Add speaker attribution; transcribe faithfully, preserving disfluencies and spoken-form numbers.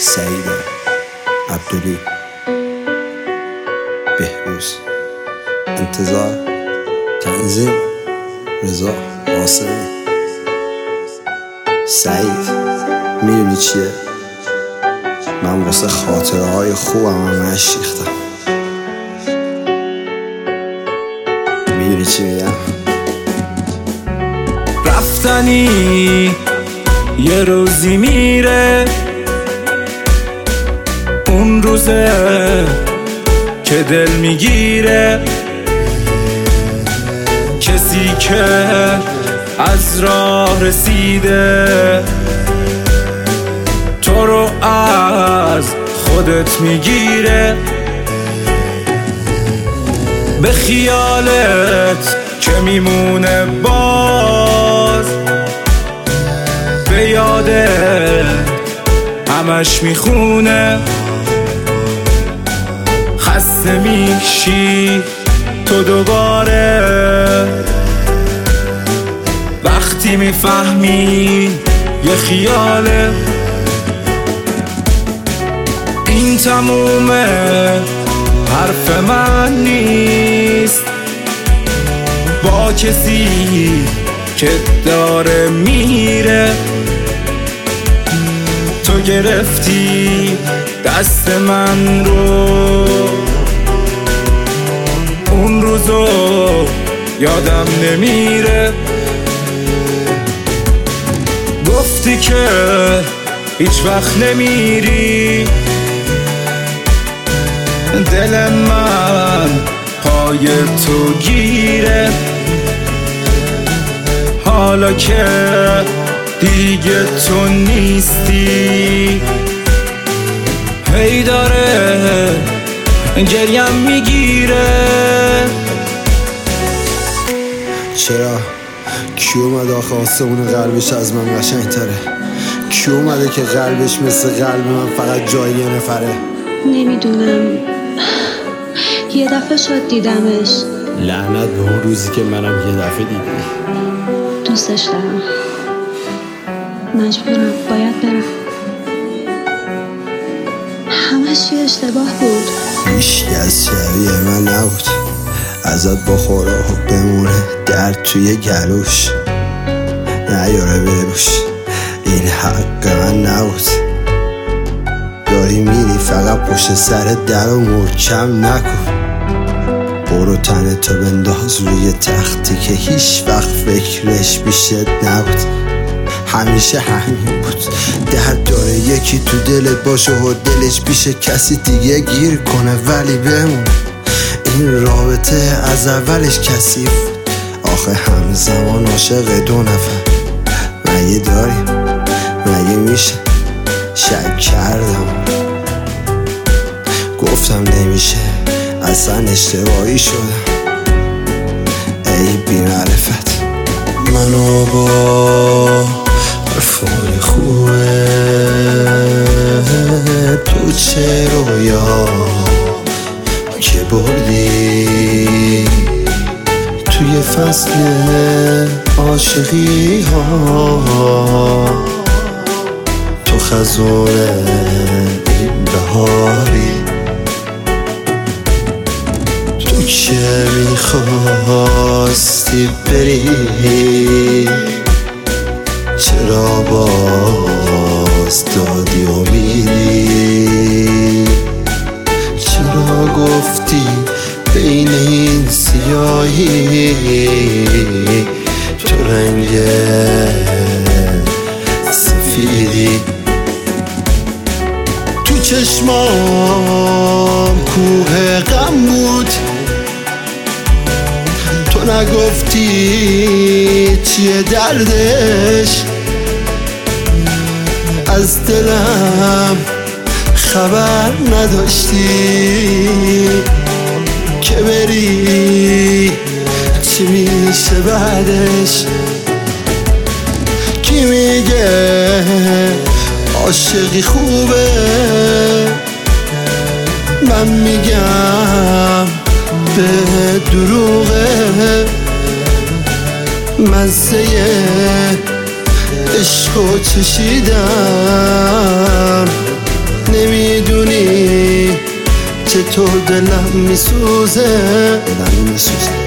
Speaker 1: سعید عبدلی، بهروز، انتظار، تنظیم رضا قاسمی. سعید میدونی چیه؟ من واسه خاطره های خوبم هم اشریختم. میدونی چی میگم؟
Speaker 2: رفتنی یه روزی میره، اون روزه که دل میگیره. کسی که از راه رسیده تو رو از خودت میگیره. به خیالت که میمونه باز، به یادت همش میخونه. خسته میشی تو دوباره وقتی میفهمی یه خیاله. این تمومه حرف من نیست، با کسی که داره میره. تو گرفتی دست من رو، اون روزو یادم نمیره. گفتی که هیچ وقت نمیری، دل من پای تو گیره. حالا که دیگه تو نیستی، هی داره گریم میگیره.
Speaker 1: چرا؟ کی اومده آخه آسمون قلبش از من قشنگ تره؟ کی اومده که قلبش مثل قلب من فقط جای یه نفره؟
Speaker 3: نمیدونم، یه دفعه شد دیدمش.
Speaker 1: لعنت به اون روزی که منم یه دفعه دیدم.
Speaker 3: دوستش دارم، مجبورم، باید برم. همش یه اشتباه بود.
Speaker 1: هیچکی از شبیه من نبود، ازت بخوره و بمونه درد توی گلوش، نیاره بروش. این حق من نبود. داری میری فقط پشت سر در و محکم نکن. برو تنتو بنداز روی تختی که هیچ وقت فکرش بیشت نبود. همیشه همین بود، درد داره یکی تو دلت باشه و دلش پیش کسی دیگه گیر کنه، ولی بمون. این رابطه از اولش کثیف بود، آخه همزمان عاشق دو نفر. مگه داریم؟ مگه میشه؟ شک کردم، گفتم نمیشه، اصلا اشتباهی شدم. ای بی معرفت، منو با حرفای خوبه تو چه رویا که بردی توی فصل عاشقی ها. تو خزون این بهاری، تو که میخواستی بری، چرا باز دادی و میری؟ چرا گفتی بین این سیاهی تو رنگ سفیدی؟ تو چشمام کوه غم بود، تو نگفتی چیه دردش. از دلم خبر نداشتی که بری چی میشه بعدش. کی میگه عاشقی خوبه؟ من میگم به دروغه. مزه عشقو چشیدم، نمیدونی چطور دلم میسوزه دلم میسوزه